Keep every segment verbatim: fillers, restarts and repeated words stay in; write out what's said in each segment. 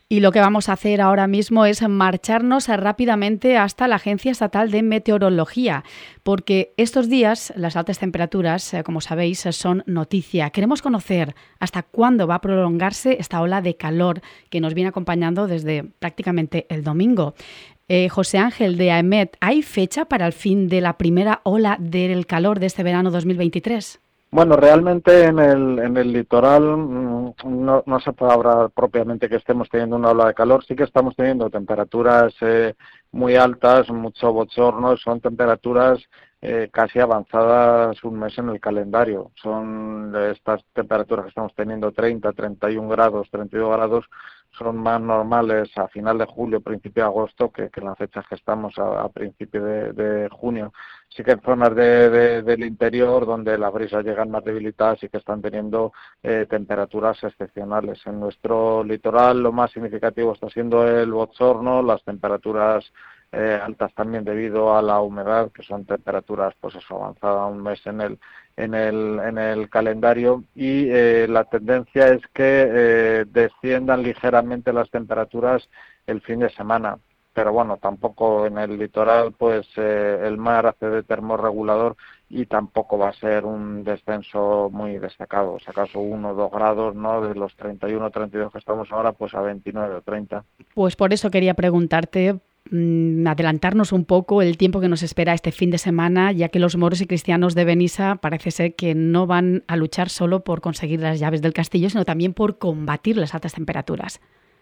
Y lo que vamos a hacer ahora mismo es marcharnos rápidamente hasta la Agencia Estatal de Meteorología, porque estos días las altas temperaturas, eh, como sabéis, son noticia. Queremos conocer hasta cuándo va a prolongarse esta ola de calor que nos viene acompañando desde prácticamente el domingo. Eh, José Ángel de AEMET, ¿hay fecha para el fin de la primera ola del calor de este verano dos mil veintitrés? Bueno, realmente en el, en el litoral mmm, no, no se puede hablar propiamente que estemos teniendo una ola de calor. Sí que estamos teniendo temperaturas eh, muy altas, mucho bochorno, son temperaturas eh, casi avanzadas un mes en el calendario. Son estas temperaturas que estamos teniendo treinta, treinta y uno grados, treinta y dos grados, son más normales a final de julio, principio de agosto, que, que en las fechas que estamos a, a principio de, de junio. Sí que en zonas de, de, del interior, donde las brisas llegan más debilitadas, sí que están teniendo eh, temperaturas excepcionales. En nuestro litoral lo más significativo está siendo el bochorno, las temperaturas eh, altas también debido a la humedad, que son temperaturas pues eso, avanzada un mes en el en el en el calendario, y eh, la tendencia es que eh, desciendan ligeramente las temperaturas el fin de semana. Pero bueno, tampoco en el litoral pues eh, el mar hace de termorregulador y tampoco va a ser un descenso muy destacado, si acaso uno o dos grados, ¿no? De los treinta y uno o treinta y dos que estamos ahora, pues a veintinueve o treinta. Pues por eso quería preguntarte, mmm, adelantarnos un poco el tiempo que nos espera este fin de semana, ya que los moros y cristianos de Benissa parece ser que no van a luchar solo por conseguir las llaves del castillo, sino también por combatir las altas temperaturas.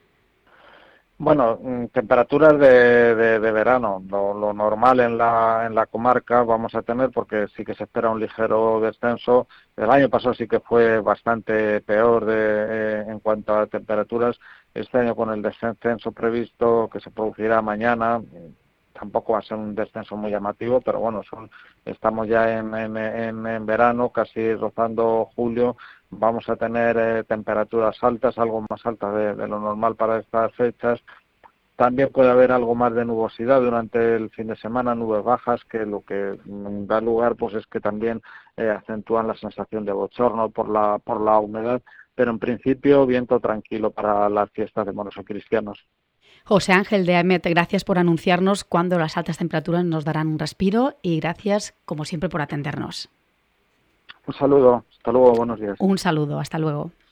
Bueno, temperaturas de, de, de verano, lo, lo normal en la en la comarca vamos a tener, porque sí que se espera un ligero descenso. El año pasado sí que fue bastante peor de, eh, en cuanto a temperaturas. Este año, con el descenso previsto que se producirá mañana, tampoco va a ser un descenso muy llamativo, pero bueno, son, estamos ya en, en, en, en verano, casi rozando julio. Vamos a tener eh, temperaturas altas, algo más altas de, de lo normal para estas fechas. También puede haber algo más de nubosidad durante el fin de semana, nubes bajas, que lo que da lugar pues es que también eh, acentúan la sensación de bochorno por la por la humedad, pero en principio viento tranquilo para las fiestas de moros o cristianos. José Ángel de AEMET, gracias por anunciarnos cuándo las altas temperaturas nos darán un respiro y gracias, como siempre, por atendernos. Un saludo, hasta luego, buenos días. Un saludo, hasta luego.